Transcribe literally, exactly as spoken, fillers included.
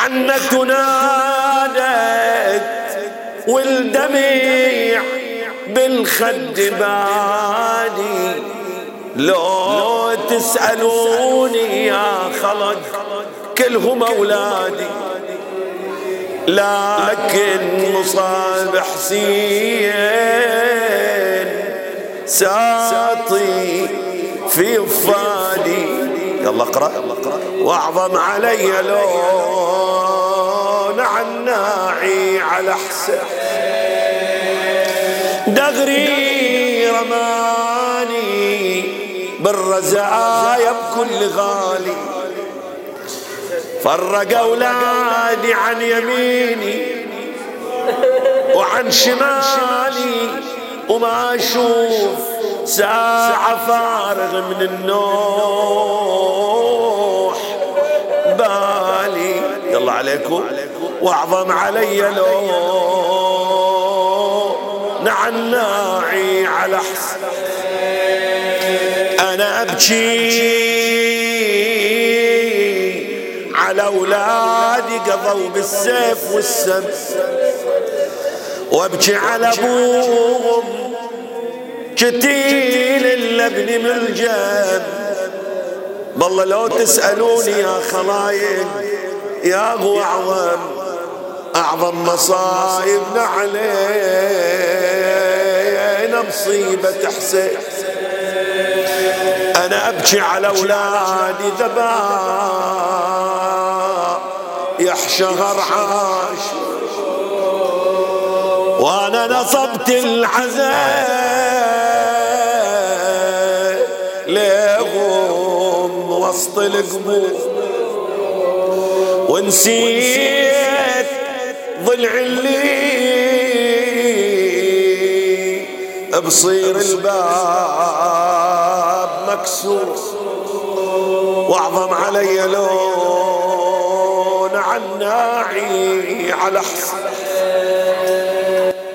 حنت ونادت والدمع بالخد بادي، لو تسألوني يا خلق كلهم أولادي، لكن مصاب حسين ساطي في فادي. يلا اقرأ. واعظم علي لون عناعي على حسين، دغري رماني بالرزايا بكل غالي، فرق أولادي عن يميني وعن شمالي، وما أشوف ساعة فارغ من النوح بالي. يلا عليكم. واعظم علي لون عناعي على حسين، أنا أبكي على أولادي قضوا بالسيف والسم، وابكي على أبوهم كتيل اللبن ملجم. والله لو تسألوني يا خلايق يا هو أعظم أعظم مصايبنا علينا مصيبة حسين. أنا أبكي على أولادي ذباب يحشهر عاش، وأنا نصبت العزاء لهم وسط القبور، ونسيت ضلع اللي بصير الباب مكسور. واعظم علي لون عناعي على حسين.